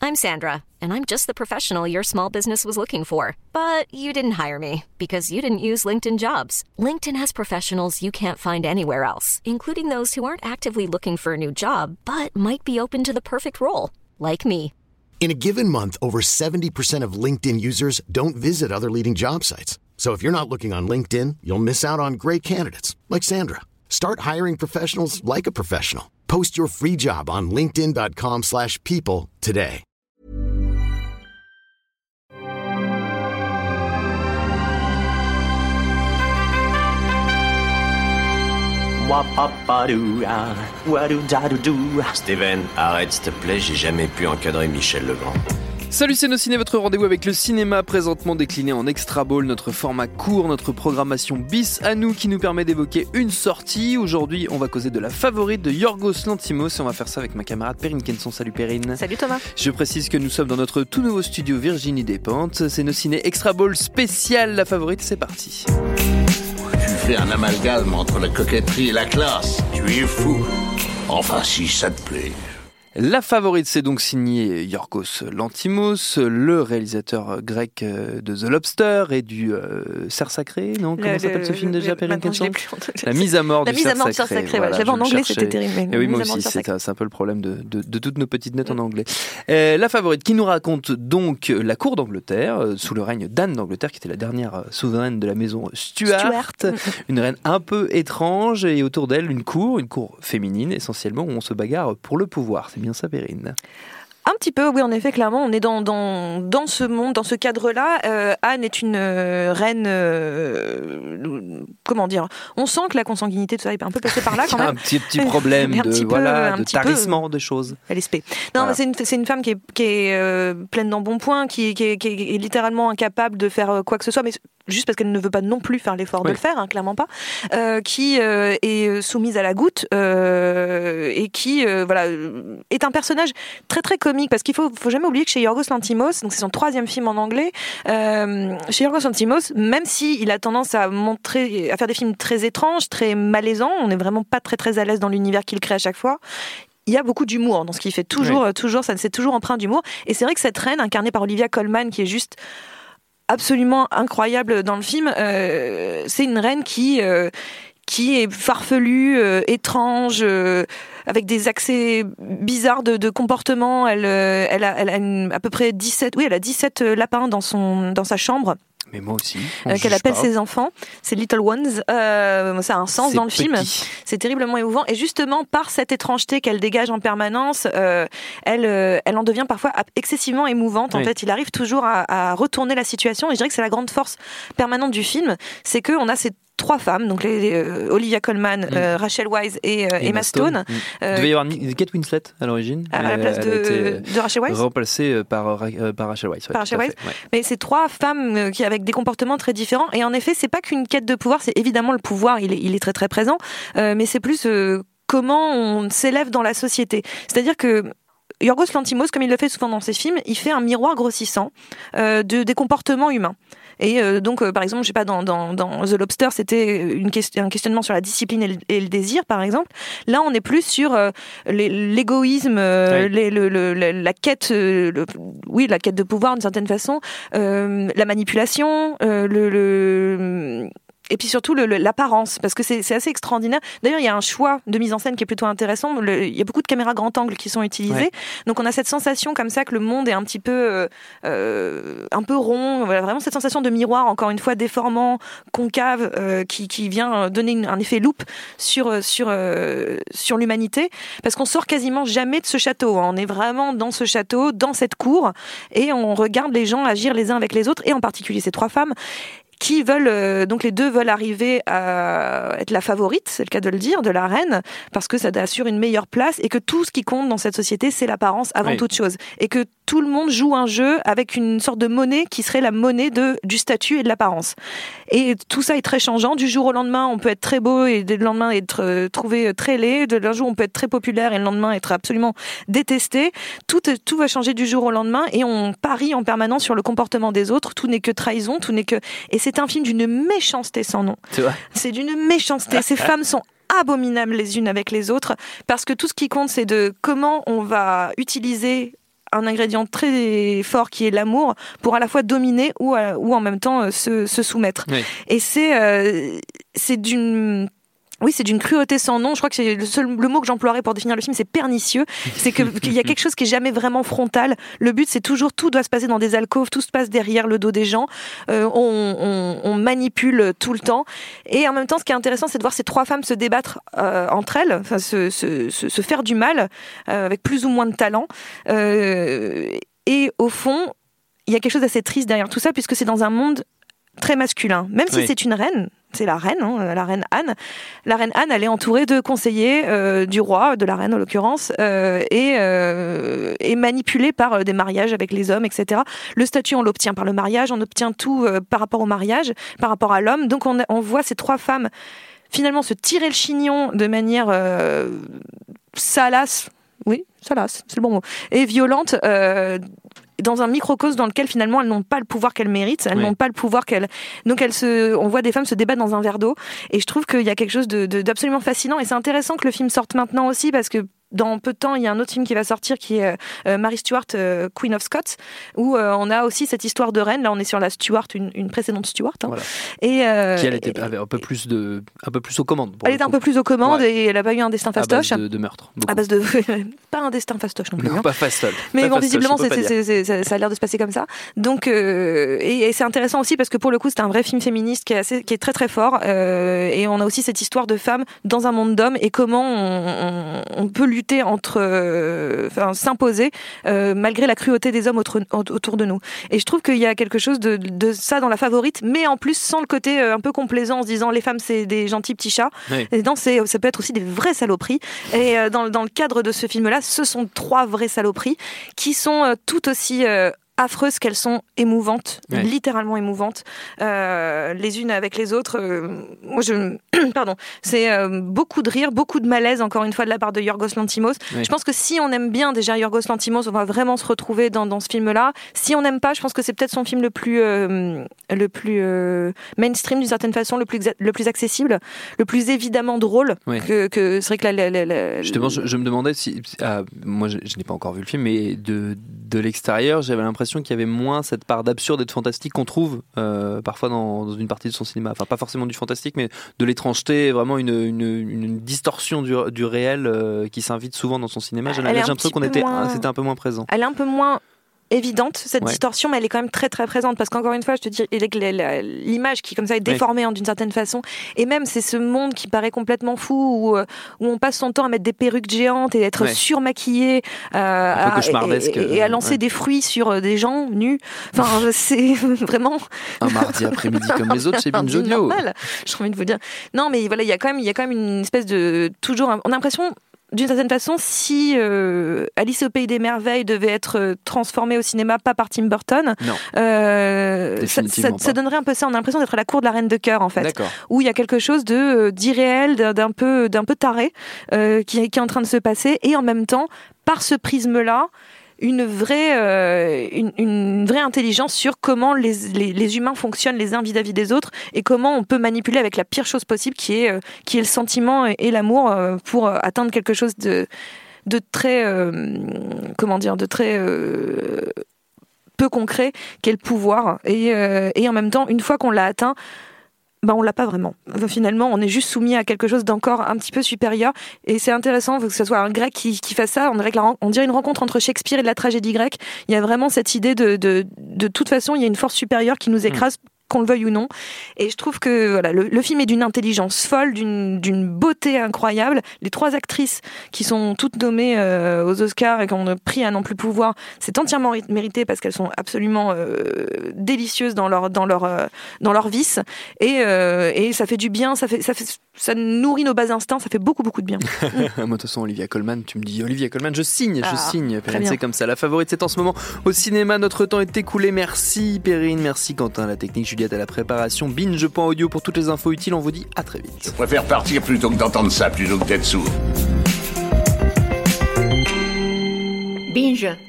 I'm Sandra, and I'm just the professional your small business was looking for. But you didn't hire me because you didn't use LinkedIn Jobs. LinkedIn has professionals you can't find anywhere else, including those who aren't actively looking for a new job, but might be open to the perfect role, like me. In a given month, over 70% of LinkedIn users don't visit other leading job sites. So if you're not looking on LinkedIn, you'll miss out on great candidates like Sandra. Start hiring professionals like a professional. Post your free job on linkedin.com/people today. Steven, arrête s'il te plaît, j'ai jamais pu encadrer Michel Legrand. Salut, c'est Nos Ciné, votre rendez-vous avec le cinéma, présentement décliné en Extra Ball, notre format court, notre programmation bis à nous qui nous permet d'évoquer une sortie. Aujourd'hui, on va causer de La Favorite de Yorgos Lanthimos et on va faire ça avec ma camarade Perrine Kenson. Salut Perrine. Salut Thomas. Je précise que nous sommes dans notre tout nouveau studio Virginie Despentes. C'est Nos Ciné Extra Ball spécial La Favorite, c'est parti. Tu fais un amalgame entre la coquetterie et la classe. Tu es fou. Enfin, si ça te plaît. La Favorite, c'est donc signé Yorgos Lanthimos, le réalisateur grec de The Lobster et du Cerf Sacré, non ? Comment s'appelle ce film déjà, Perrine Kenson ? La mise à mort du Cerf Sacré. Voilà, je l'avais en anglais, c'était terrible. Et oui, moi aussi, c'est un peu le problème de toutes nos petites notes en anglais. La Favorite, qui nous raconte donc la cour d'Angleterre, sous le règne d'Anne d'Angleterre, qui était la dernière souveraine de la maison Stuart. Une reine un peu étrange, et autour d'elle, une cour féminine, essentiellement, où on se bagarre pour le pouvoir. C'est bien ça, Perrine ? Un petit peu, oui, en effet, clairement, on est dans ce monde, dans ce cadre-là. Anne est une reine, comment dire, on sent que la consanguinité, tout ça, est un peu passé par là quand même. Il y a un petit problème de tarissement de choses. LSP. Non, voilà. C'est une femme qui est pleine d'embonpoint, qui est littéralement incapable de faire quoi que ce soit, mais juste parce qu'elle ne veut pas non plus faire l'effort de le faire, clairement pas, qui est soumise à la goutte et qui est un personnage très très comique, parce qu'il faut jamais oublier que chez Yorgos Lanthimos, donc c'est son 3e film en anglais, chez Yorgos Lanthimos, même s'il a tendance à faire des films très étranges, très malaisants, on n'est vraiment pas très très à l'aise dans l'univers qu'il crée à chaque fois. Il y a beaucoup d'humour dans ce qu'il fait, toujours, c'est toujours empreint d'humour, et c'est vrai que cette reine, incarnée par Olivia Colman, qui est juste absolument incroyable dans le film, c'est une reine qui est farfelue, étrange, avec des accès bizarres de comportement. Elle a à peu près 17 lapins dans sa chambre. Mais moi aussi. Qu'elle appelle ses enfants, ses little ones. Ça a un sens dans le film. C'est terriblement émouvant. Et justement, par cette étrangeté qu'elle dégage en permanence, elle en devient parfois excessivement émouvante. En fait, il arrive toujours à retourner la situation. Et je dirais que c'est la grande force permanente du film, c'est qu'on a ces 3 femmes, donc Olivia Colman, Rachel Weisz et Emma Stone. Il devait y avoir Kate Winslet à l'origine. À la place de Rachel Weisz. Remplacée par Rachel Weisz. Par Rachel Weisz. Mais c'est 3 femmes qui avec des comportements très différents. Et en effet, c'est pas qu'une quête de pouvoir, c'est évidemment le pouvoir, il est très très présent, mais c'est plus comment on s'élève dans la société. C'est-à-dire que Yorgos Lanthimos, comme il le fait souvent dans ses films, il fait un miroir grossissant des comportements humains. Et donc, par exemple, je sais pas, dans The Lobster, c'était un questionnement sur la discipline et le désir, par exemple. Là, on est plus sur l'égoïsme, la quête, la quête de pouvoir d'une certaine façon, la manipulation, et puis surtout l'apparence, parce que c'est assez extraordinaire. D'ailleurs, il y a un choix de mise en scène qui est plutôt intéressant. Il y a beaucoup de caméras grand angle qui sont utilisées. Donc on a cette sensation comme ça que le monde est un petit peu rond. Voilà, vraiment cette sensation de miroir, encore une fois déformant, concave, qui vient donner un effet loupe sur l'humanité, parce qu'on sort quasiment jamais de ce château. On est vraiment dans ce château, dans cette cour, et on regarde les gens agir les uns avec les autres, et en particulier ces 3 femmes qui veulent, donc les 2 veulent arriver à être la favorite, c'est le cas de le dire, de la reine, parce que ça assure une meilleure place, et que tout ce qui compte dans cette société, c'est l'apparence avant toute chose. Et que tout le monde joue un jeu avec une sorte de monnaie qui serait la monnaie du statut et de l'apparence. Et tout ça est très changeant. Du jour au lendemain, on peut être très beau et le lendemain être trouvé très laid. D'un jour, on peut être très populaire et le lendemain être absolument détesté. Tout va changer du jour au lendemain, et on parie en permanence sur le comportement des autres. Tout n'est que trahison, et c'est un film d'une méchanceté sans nom. C'est d'une méchanceté. Ces femmes sont abominables les unes avec les autres, parce que tout ce qui compte, c'est de comment on va utiliser un ingrédient très fort qui est l'amour pour à la fois dominer ou en même temps se soumettre. Oui. Et c'est d'une cruauté sans nom. Je crois que le mot que j'emploierais pour définir le film, c'est pernicieux. C'est qu'il y a quelque chose qui est jamais vraiment frontal. Le but, c'est toujours, tout doit se passer dans des alcôves, tout se passe derrière le dos des gens. On manipule tout le temps. Et en même temps, ce qui est intéressant, c'est de voir ces trois femmes se débattre entre elles, enfin, se faire du mal, avec plus ou moins de talent. Et au fond, il y a quelque chose d'assez triste derrière tout ça, puisque c'est dans un monde très masculin. Même si c'est une reine, c'est la reine, la reine Anne. La reine Anne, elle est entourée de conseillers du roi, de la reine en l'occurrence, et manipulée par des mariages avec les hommes, etc. Le statut, on l'obtient par le mariage, on obtient tout par rapport au mariage, par rapport à l'homme. Donc on voit ces trois femmes finalement se tirer le chignon de manière salace. Oui, salace, c'est le bon mot. Et violente, dans un microcosme dans lequel finalement elles n'ont pas le pouvoir qu'elles méritent, elles n'ont pas le pouvoir qu'elles... Donc on voit des femmes se débattre dans un verre d'eau, et je trouve qu'il y a quelque chose d'absolument fascinant, et c'est intéressant que le film sorte maintenant aussi, parce que dans peu de temps, il y a un autre film qui va sortir qui est Mary Stuart, Queen of Scots, où on a aussi cette histoire de reine. Là, on est sur la Stuart, une précédente Stuart. Hein. Voilà. Et qui avait un peu plus aux commandes. Elle était un peu plus aux commandes, et elle n'a pas eu un destin fastoche. À base de meurtre. À base de pas un destin fastoche non plus. Non, pas fastoche. Mais bon, visiblement, ça a l'air de se passer comme ça. Donc, et c'est intéressant aussi parce que pour le coup, c'est un vrai film féministe qui est très très fort. Et on a aussi cette histoire de femmes dans un monde d'hommes, et comment on peut lutter s'imposer malgré la cruauté des hommes autour de nous. Et je trouve qu'il y a quelque chose de ça dans La Favorite, mais en plus sans le côté un peu complaisant en se disant les femmes c'est des gentils petits chats. Oui. Et non, ça peut être aussi des vraies saloperies. Et dans le cadre de ce film-là, ce sont trois vraies saloperies qui sont tout aussi affreuses qu'elles sont émouvantes, littéralement émouvantes, les unes avec les autres. Pardon, c'est beaucoup de rire, beaucoup de malaise, encore une fois, de la part de Yorgos Lanthimos. Oui. Je pense que si on aime bien déjà Yorgos Lanthimos, on va vraiment se retrouver dans ce film-là. Si on n'aime pas, je pense que c'est peut-être son film le plus mainstream d'une certaine façon, le plus accessible, le plus évidemment drôle. Oui. Que c'est vrai que justement, je me demandais si moi je n'ai pas encore vu le film, mais de l'extérieur, j'avais l'impression qu'il y avait moins cette part d'absurde et de fantastique qu'on trouve parfois dans une partie de son cinéma. Enfin, pas forcément du fantastique, mais de l'étrangeté, vraiment une distorsion du réel qui s'invite souvent dans son cinéma. J'ai l'impression c'était un peu moins présent. Elle est un peu moins évidente, cette distorsion, mais elle est quand même très très présente, parce qu'encore une fois, je te dis, l'image qui comme ça est déformée d'une certaine façon, et même c'est ce monde qui paraît complètement fou, où on passe son temps à mettre des perruques géantes et être surmaquillé, un peu cauchemardesque, et à lancer des fruits sur des gens nus. Enfin, c'est vraiment un mardi après-midi comme les autres chez Binge Audio. J'ai envie de vous dire. Non, mais voilà, il y a quand même une espèce de on a l'impression, d'une certaine façon, si Alice au Pays des Merveilles devait être transformée au cinéma, pas par Tim Burton, ça donnerait un peu ça. On a l'impression d'être à la cour de la Reine de Cœur, en fait. D'accord. Où il y a quelque chose d'irréel, d'un peu taré, qui est en train de se passer, et en même temps, par ce prisme-là, une vraie intelligence sur comment les humains fonctionnent les uns vis-à-vis des autres, et comment on peut manipuler avec la pire chose possible qui est le sentiment et l'amour pour atteindre quelque chose de très peu concret qu'est le pouvoir, et en même temps, une fois qu'on l'a atteint, on l'a pas vraiment. Finalement, on est juste soumis à quelque chose d'encore un petit peu supérieur. Et c'est intéressant que ce soit un grec qui fasse ça. On dirait une rencontre entre Shakespeare et de la tragédie grecque. Il y a vraiment cette idée de toute façon, il y a une force supérieure qui nous écrase, qu'on le veuille ou non. Et je trouve que voilà, le film est d'une intelligence folle, d'une beauté incroyable. Les trois actrices qui sont toutes nommées aux Oscars et qui ont le prix à n'en plus pouvoir, c'est entièrement mérité, parce qu'elles sont absolument délicieuses dans leur vice. Et ça fait du bien, ça nourrit nos bas instincts, ça fait beaucoup beaucoup de bien. Moi, de toute façon, Olivia Colman, tu me dis Olivia Colman, je signe. C'est comme ça. La Favorite, c'est en ce moment au cinéma. Notre temps est écoulé. Merci Perrine, merci Quentin, la technique, Juliette à la préparation. Binge.audio pour toutes les infos utiles. On vous dit à très vite. Je préfère partir plutôt que d'entendre ça, plutôt que d'être sourd. Binge.